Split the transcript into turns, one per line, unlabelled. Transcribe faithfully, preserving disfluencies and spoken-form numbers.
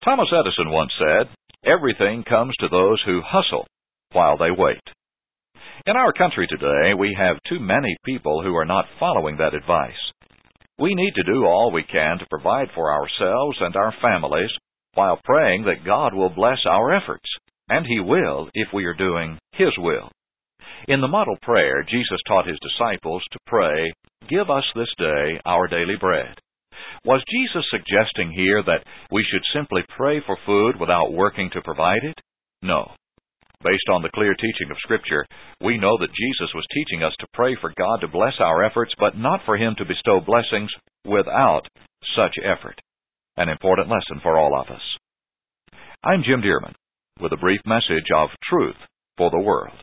Thomas Edison once said, "Everything comes to those who hustle while they wait." In our country today, we have too many people who are not following that advice. We need to do all we can to provide for ourselves and our families while praying that God will bless our efforts, and He will if we are doing His will. In the model prayer, Jesus taught His disciples to pray, "Give us this day our daily bread." Was Jesus suggesting here that we should simply pray for food without working to provide it? No. Based on the clear teaching of Scripture, we know that Jesus was teaching us to pray for God to bless our efforts, but not for Him to bestow blessings without such effort. An important lesson for all of us. I'm Jim Dearman with a brief message of truth for the world.